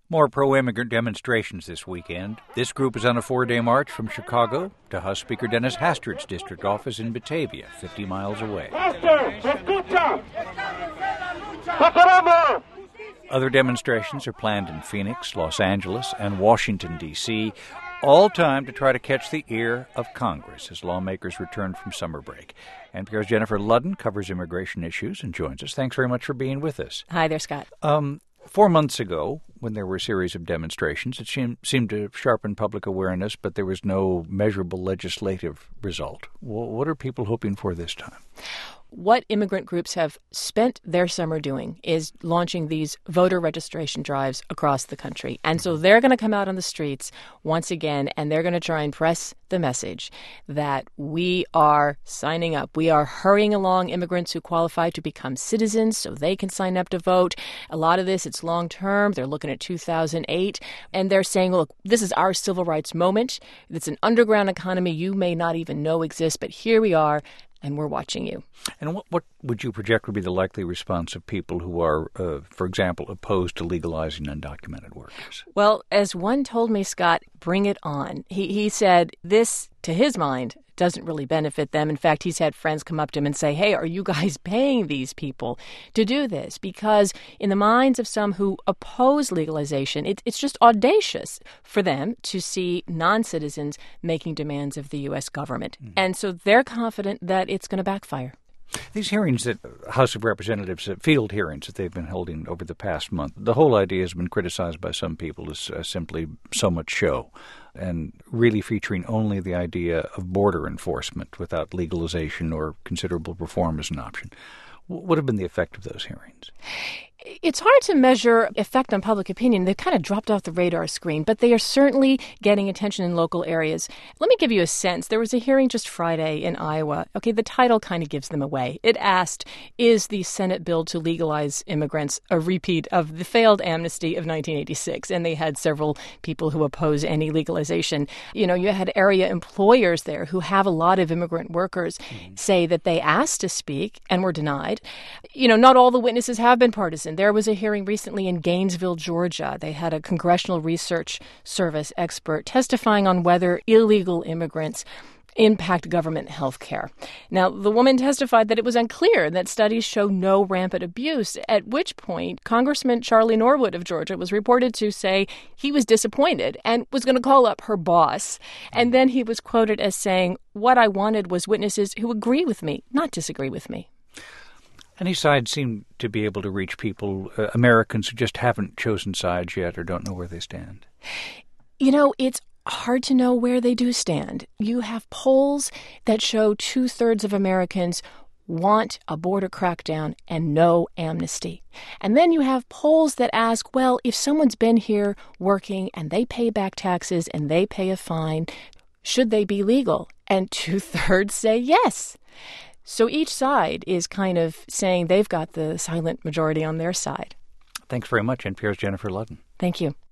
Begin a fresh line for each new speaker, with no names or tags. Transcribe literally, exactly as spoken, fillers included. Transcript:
More pro-immigrant demonstrations this weekend. This group is on a four-day march from Chicago to House Speaker Dennis Hastert's district office in Batavia, fifty miles away. Other demonstrations are planned in Phoenix, Los Angeles, and Washington, D C, all timed to try to catch the ear of Congress as lawmakers return from summer break. N P R's Jennifer Ludden covers immigration issues and joins us. Thanks very much for being with us.
Hi there, Scott.
Um, four months ago, when there were a series of demonstrations, it seemed, seemed to sharpen public awareness, but there was no measurable legislative result. Well, what are people hoping for this time?
What immigrant groups have spent their summer doing is launching these voter registration drives across the country. And so they're going to come out on the streets once again, and they're going to try and press the message that we are signing up. We are hurrying along immigrants who qualify to become citizens so they can sign up to vote. A lot of this, it's long term. They're looking at two thousand eight, and they're saying, look, this is our civil rights moment. It's an underground economy you may not even know exists, but here we are. And we're watching you.
And what, what would you project would be the likely response of people who are, uh, for example, opposed to legalizing undocumented workers?
Well, as one told me, Scott, bring it on. He, he said this, to his mind, doesn't really benefit them. In fact, he's had friends come up to him and say, hey, are you guys paying these people to do this? Because in the minds of some who oppose legalization, it, it's just audacious for them to see non-citizens making demands of the U S government. Mm-hmm. And so they're confident that it's going to backfire.
These hearings that House of Representatives, uh, field hearings that they've been holding over the past month, the whole idea has been criticized by some people as uh, simply so much show and really featuring only the idea of border enforcement without legalization or considerable reform as an option. What would have been the effect of those hearings?
It's hard to measure effect on public opinion. They've kind of dropped off the radar screen, but they are certainly getting attention in local areas. Let me give you a sense. There was a hearing just Friday in Iowa. Okay, the title kind of gives them away. It asked, is the Senate bill to legalize immigrants a repeat of the failed amnesty of nineteen eighty-six? And they had several people who oppose any legalization. You know, you had area employers there who have a lot of immigrant workers mm-hmm. say that they asked to speak and were denied. You know, not all the witnesses have been partisan. There was a hearing recently in Gainesville, Georgia. They had a Congressional Research Service expert testifying on whether illegal immigrants impact government health care. Now, the woman testified that it was unclear that studies show no rampant abuse, at which point Congressman Charlie Norwood of Georgia was reported to say he was disappointed and was going to call up her boss. And then he was quoted as saying, what I wanted was witnesses who agree with me, not disagree with me.
Any side seem to be able to reach people, uh, Americans who just haven't chosen sides yet or don't know where they stand?
You know, it's hard to know where they do stand. You have polls that show two-thirds of Americans want a border crackdown and no amnesty. And then you have polls that ask, well, if someone's been here working and they pay back taxes and they pay a fine, should they be legal? And two-thirds say yes. So each side is kind of saying they've got the silent majority on their side.
Thanks very much, N P R's Jennifer Ludden.
Thank you.